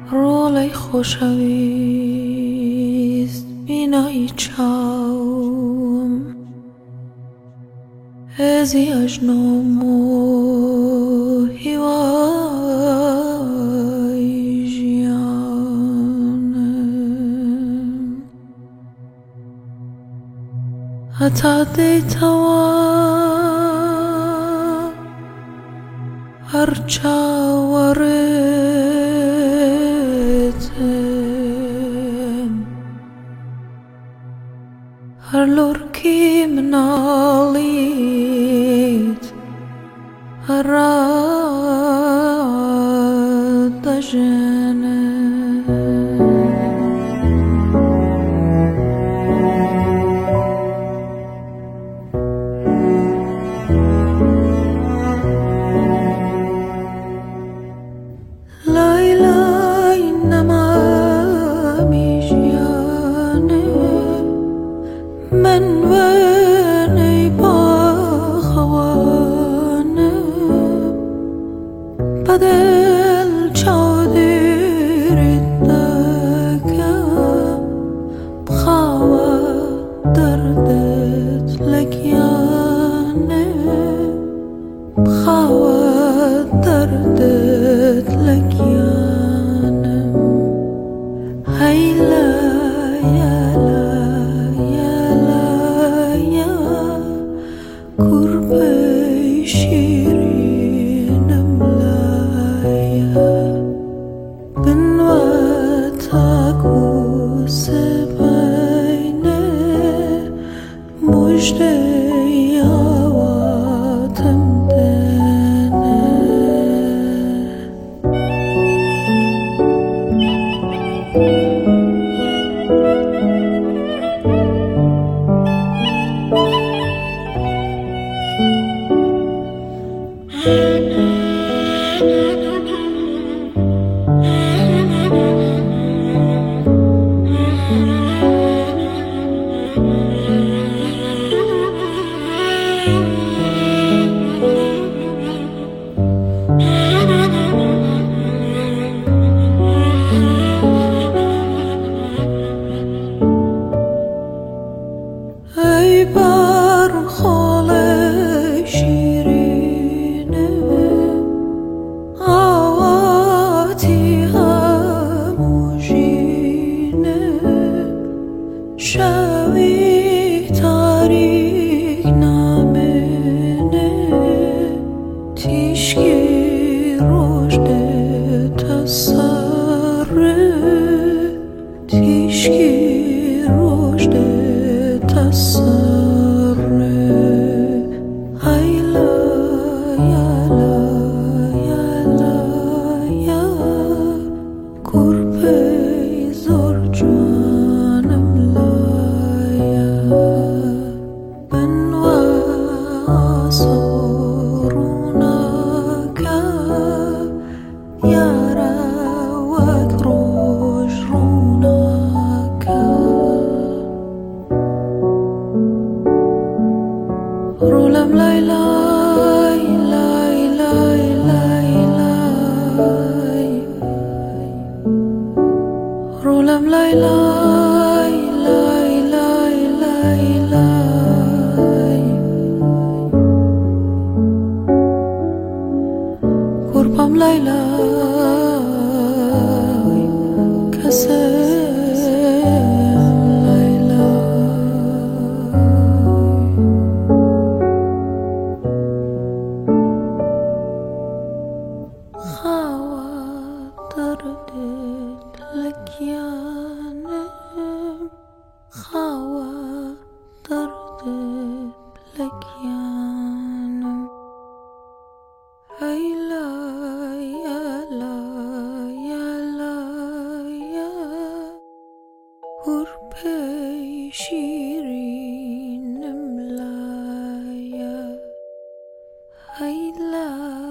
روڵەی خۆشەویست بینایی چاوم هێزی ئەژنۆم و هیوای ژیانم هەتا دێیتەوە هەر چاوەڕێتم هەر لۆرکی مناڵیت هەر ڕادەژێنم لای لای نەمامی ژیانم من وێنەی باخەوانم بەدڵ چاودێرت دەکەم بخاوە دەردت لە گیانم بخاوە دەردت لە گیانم هەی لایە لایە لایە گوربەی شیرینم لایە بنوە تاکو سبەینێ موژدەی ئاواتم دێنێ ای بارخۆڵەی شیرینم ئاواتی هەموو ژینم شەوی تاریک نامێنێ تیشکی ڕۆژ دێتە سەرێ تیشکی ڕۆژ دێتە سەرێ هەی لایە لایە لایە گوربەی زۆر جوانم لایە بنوە ئاسۆڕوونەکە یارە وەک ڕۆژ ڕوونەکە ڕۆڵەم لای لای لای لای لای لای ڕۆڵەم لای لای لای لای لای لای گوربەم لای لای کەسم لای خاوە دەردت لە گیانم خاوە دەردت لە گیانم هەی لایە لایە لایە گوربەی شیرینم لایە هەی لایە